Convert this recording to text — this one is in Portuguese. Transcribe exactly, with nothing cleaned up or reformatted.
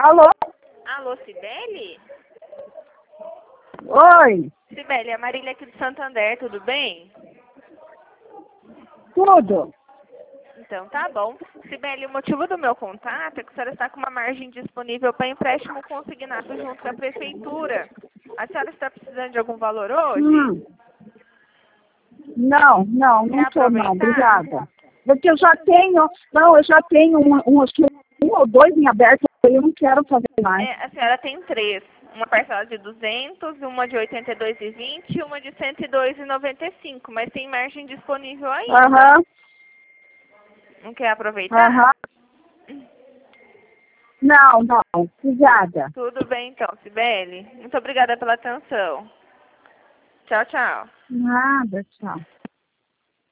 Alô? Alô, Cibele? Oi, Cibele, é a Marília aqui de Santander, tudo bem? tudo? Então tá bom. Cibele, o motivo do meu contato é que a senhora está com uma margem disponível para empréstimo consignado junto com a prefeitura. A senhora está precisando de algum valor hoje? Hum, não, não, Quer não tô não, aproveitar? obrigada. Porque eu já tenho, não, eu já tenho um, um, acho que um ou dois em aberto, eu não quero fazer mais. É, a senhora tem três. Uma parcela de duzentos, uma de oitenta e dois e vinte e uma de cento e dois e noventa e cinco, mas tem margem disponível ainda. Aham, Não quer aproveitar? aham. Não, não, obrigada. Tudo bem então, Cibele. Muito obrigada pela atenção. Tchau, tchau. Nada, tchau.